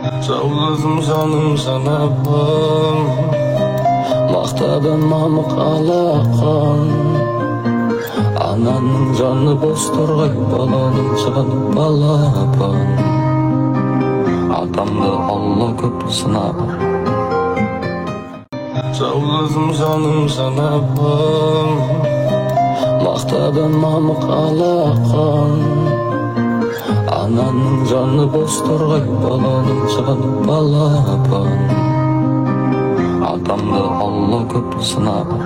Жалғызым жаным санапым, мақтадым мамық алақан. Ананың жаны бос тұрғай, баланың жаны балапан. Атамды Алла көп сынаған. Жалғызым жаным санапым, мақтадым мамық алақан. Ананың жаны бос тұрғай, баланың жаны балапан. Атамды Алла көп сынаған.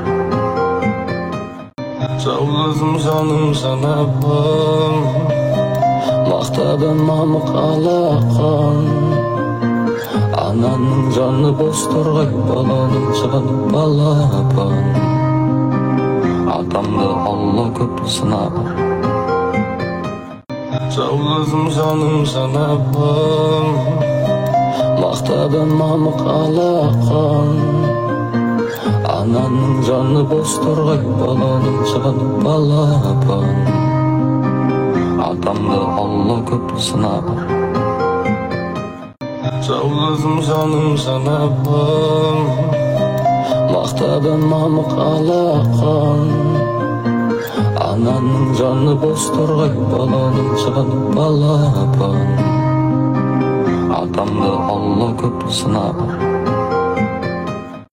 Жалғызым жаным санапым, мақтадым мамық алақан. Ананың жаны бос тұрғай, баланың жаны балапан. Атамды Алла көп сынаған. Жалғызым жаным санапым, мақтадым мамық алақан. Ананың жаны бос тұрғай, баланың жаны балапан. Атамды Алла көп сынаған. Жалғызым жаным санапым, мақтадым мамық алақан. Ананың жаны бос тұрғай, баланың жаны балапан. Атамды Алла көп сынаған.